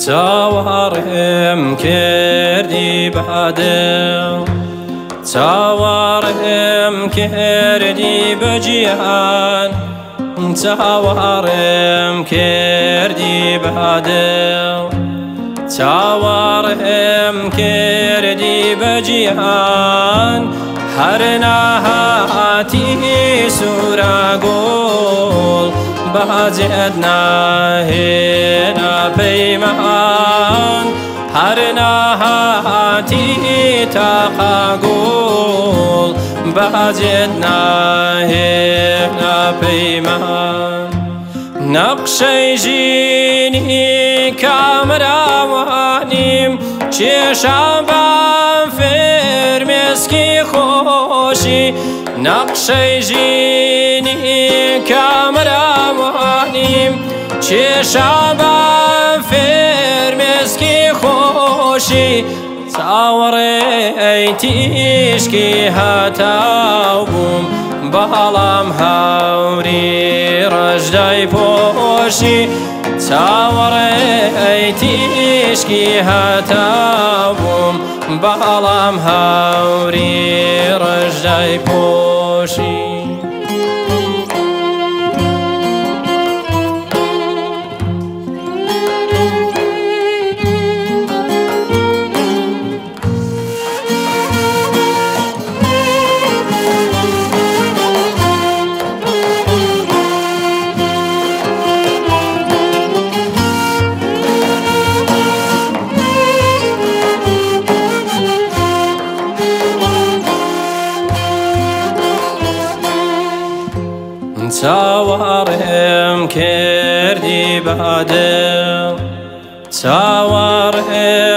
چاوەڕێم کردی بەدڵ چاوەڕێم کردی بەجیهان چاوەڕێم کردی بەدڵ چاوەڕێم کردی بەجیهان هەر نەهاتی سوورە گوڵ بەجێت ناهێنا پەیمان هەر نەهاتی تاقە گوڵ بەجێت ناهێنا پەیمان نەقشەی ژینی کامراوانیم کێشان بە فرمێسکی خۆشی نەقشەی ژینی کامراوانیم کێشان بە فرمێسکی خۆشی چاوەڕێی تیشکی هەتاو بووم بەڵام هەوری ڕەشدای پۆشی چاوەڕێی تیشکی هەتاو بووم بەڵام هەوری ڕەشدای پۆشی چاوەڕێم کردی بەدڵ چاوەڕێم